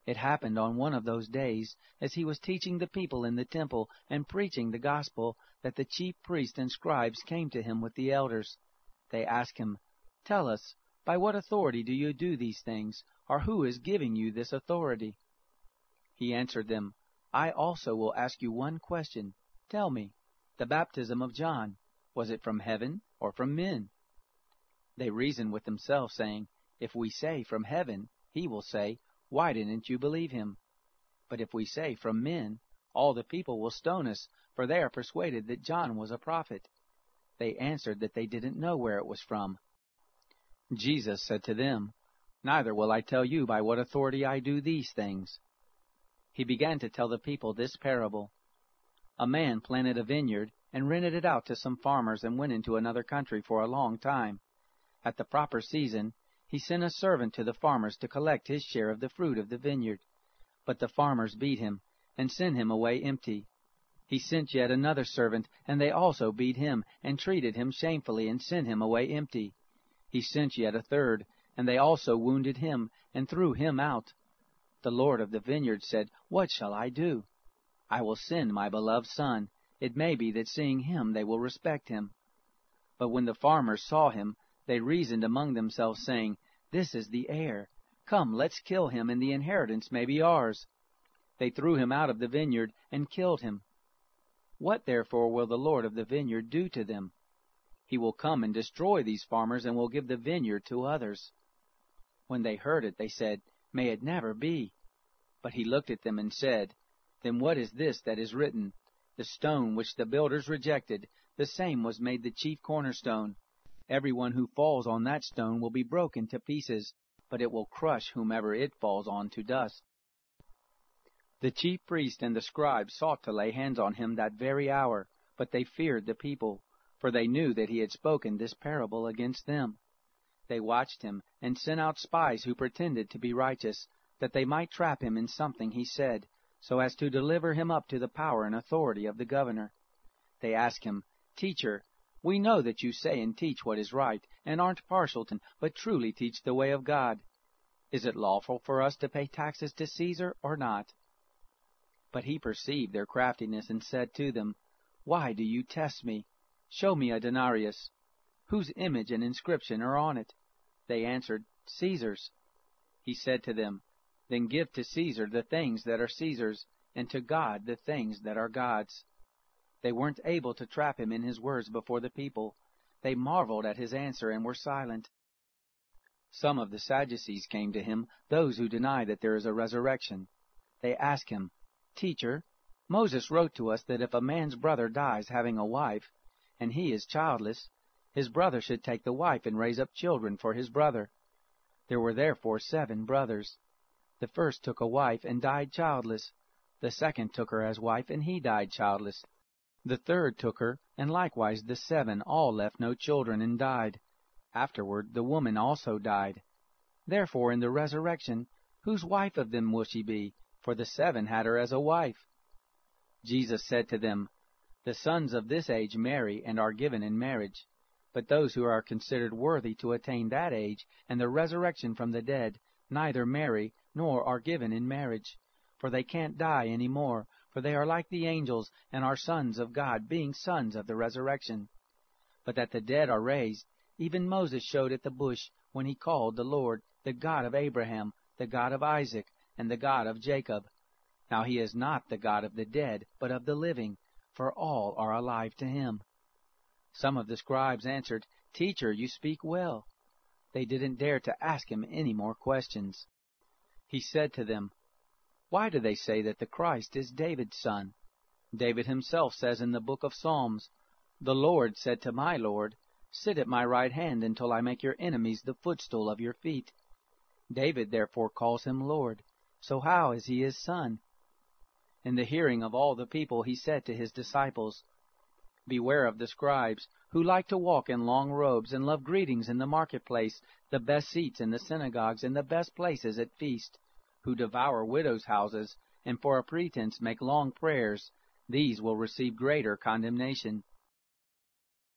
It happened on one of those days, as he was teaching the people in the temple and preaching the gospel, that the chief priests and scribes came to him with the elders. They asked him, "Tell us, by what authority do you do these things, or who is giving you this authority?" He answered them, "I also will ask you one question. Tell me, the baptism of John, was it from heaven or from men?" They reasoned with themselves, saying, "If we say from heaven, he will say, 'Why didn't you believe him?' But if we say from men, all the people will stone us, for they are persuaded that John was a prophet." They answered that they didn't know where it was from. Jesus said to them, "Neither will I tell you by what authority I do these things." He began to tell the people this parable. A man planted a vineyard and rented it out to some farmers and went into another country for a long time. At the proper season, he sent a servant to the farmers to collect his share of the fruit of the vineyard. But the farmers beat him and sent him away empty. He sent yet another servant, and they also beat him and treated him shamefully and sent him away empty. He sent yet a third, and they also wounded him and threw him out. The Lord of the vineyard said, "What shall I do? I will send my beloved son. It may be that seeing him they will respect him." But when the farmers saw him, they reasoned among themselves, saying, "This is the heir. Come, let's kill him, and the inheritance may be ours." They threw him out of the vineyard and killed him. What therefore will the Lord of the vineyard do to them? He will come and destroy these farmers, and will give the vineyard to others. When they heard it, they said, "May it never be." But he looked at them and said, "Then what is this that is written? The stone which the builders rejected, the same was made the chief cornerstone. Everyone who falls on that stone will be broken to pieces, but it will crush whomever it falls on to dust." The chief priests and the scribes sought to lay hands on him that very hour, but they feared the people, for they knew that he had spoken this parable against them. They watched him and sent out spies who pretended to be righteous, that they might trap him in something he said, so as to deliver him up to the power and authority of the governor. They asked him, "Teacher, we know that you say and teach what is right, and aren't partial to, but truly teach the way of God. Is it lawful for us to pay taxes to Caesar or not?" But he perceived their craftiness and said to them, "Why do you test me? Show me a denarius. Whose image and inscription are on it?" They answered, "Caesar's." He said to them, "Then give to Caesar the things that are Caesar's, and to God the things that are God's." They weren't able to trap him in his words before the people. They marveled at his answer and were silent. Some of the Sadducees came to him, those who deny that there is a resurrection. They asked him, "Teacher, Moses wrote to us that if a man's brother dies having a wife, and he is childless, his brother should take the wife and raise up children for his brother. There were therefore 7 brothers. The first took a wife and died childless. The second took her as wife, and he died childless. The third took her, and likewise the 7 all left no children and died. Afterward the woman also died. Therefore in the resurrection, whose wife of them will she be? For the 7 had her as a wife." Jesus said to them, "The sons of this age marry and are given in marriage. But those who are considered worthy to attain that age and the resurrection from the dead neither marry nor are given in marriage. For they can't die any more, for they are like the angels and are sons of God, being sons of the resurrection. But that the dead are raised, even Moses showed at the bush when he called the Lord, the God of Abraham, the God of Isaac, and the God of Jacob. Now he is not the God of the dead, but of the living, for all are alive to him." Some of the scribes answered, "Teacher, you speak well." They didn't dare to ask him any more questions. He said to them, "Why do they say that the Christ is David's son? David himself says in the book of Psalms, 'The Lord said to my Lord, Sit at my right hand until I make your enemies the footstool of your feet.' David therefore calls him Lord. So how is he his son?" In the hearing of all the people he said to his disciples, "Beware of the scribes, who like to walk in long robes and love greetings in the marketplace, the best seats in the synagogues, and the best places at feast, who devour widows' houses, and for a pretense make long prayers. These will receive greater condemnation.